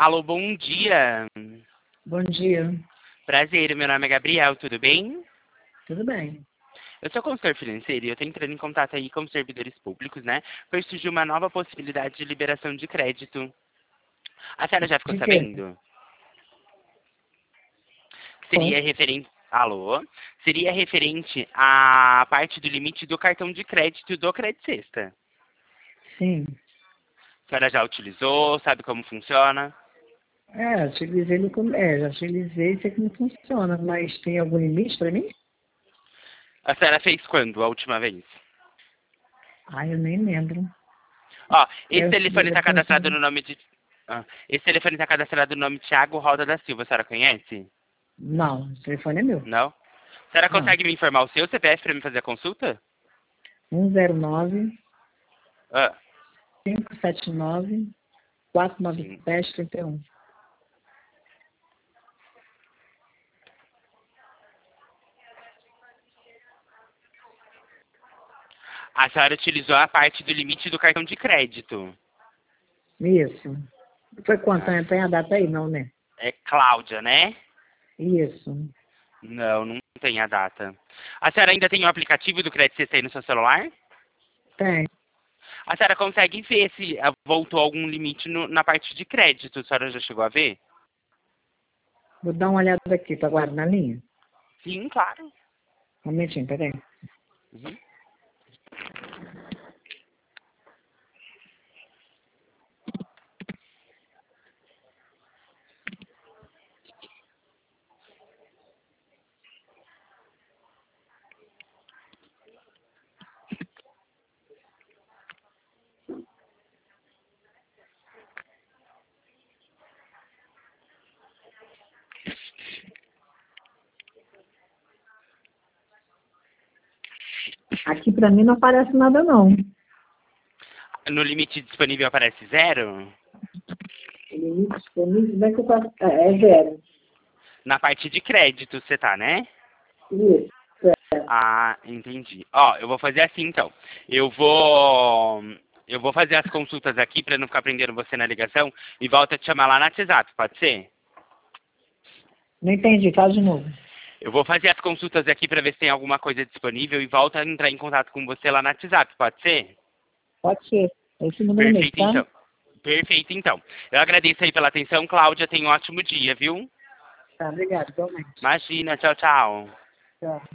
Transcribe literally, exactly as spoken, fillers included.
Alô, bom dia. Bom dia. Prazer, meu nome é Gabriel, tudo bem? Tudo bem? Eu sou consultor financeiro e eu estou entrando em contato aí com os servidores públicos, né? Pois surgiu uma nova possibilidade de liberação de crédito. A senhora já ficou De quê? sabendo? Bom, Seria referente... Alô? Seria referente à parte do limite do cartão de crédito do Credit Sexta. sim. A senhora já utilizou, sabe como funciona? É, utilizei no com- é, já utilizei, sei como funciona, mas tem algum limite para mim? A senhora fez quando, a última vez? Ai, eu nem lembro. Ó, esse Eu telefone utilizei está cadastrado funcionando. no nome de... Ah, esse telefone está cadastrado no nome de Thiago Roda da Silva, a senhora conhece? Não, o telefone é meu. Não? A senhora Não. consegue me informar o seu C P F para me fazer a consulta? um zero nove, Ah, cinco sete nove, quatro nove sim. sete, três um. A senhora utilizou a parte do limite do cartão de crédito. Isso. Foi quanto? Ah, Tem tem a data aí? Não, né? é Cláudia, né? Isso. Não, não tem a data. A senhora ainda tem o aplicativo do Credit Sexta aí no seu celular? Tem. A senhora consegue ver se ah, voltou algum limite no- na parte de crédito? A senhora já chegou a ver? Vou dar uma olhada aqui, tá guardando na linha? Sim, claro. Um momentinho, peraí. Uhum. Aqui para mim não aparece nada, não. No limite disponível aparece zero? O limite disponível vai que eu faço. É, é zero. Na parte de crédito você tá, né? Isso. Ah, entendi. Ó, eu vou fazer assim então. Eu vou eu vou fazer as consultas aqui para não ficar prendendo você na ligação e volto a te chamar lá no WhatsApp, pode ser? Não entendi, fala de novo. Eu vou fazer as consultas aqui para ver se tem alguma coisa disponível e volto a entrar em contato com você lá no WhatsApp, pode ser? Pode ser. É esse número mesmo, Perfeito tá? então. Perfeito então. Eu agradeço aí pela atenção, Cláudia. Tenha um ótimo dia, viu? Tá, obrigado, igualmente. Imagina, tchau, tchau. Tchau.